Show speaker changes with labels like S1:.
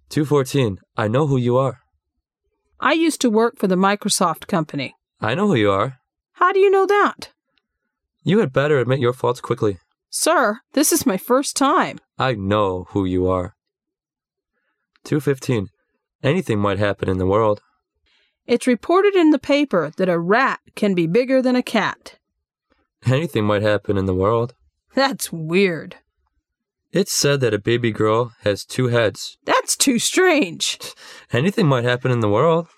S1: 214. I know who you are.
S2: I used to work for the Microsoft company.
S1: I know who you are.
S2: How do you know that?
S1: You had better admit your faults quickly.
S2: Sir, this is my first time.
S1: I know who you are. 215. Anything might happen in the world.
S2: It's reported in the paper that a rat can be bigger than a cat.
S1: Anything might happen in the world.
S2: That's weird.
S1: It's said that a baby girl has 2 heads.
S2: That's too strange.
S1: Anything might happen in the world.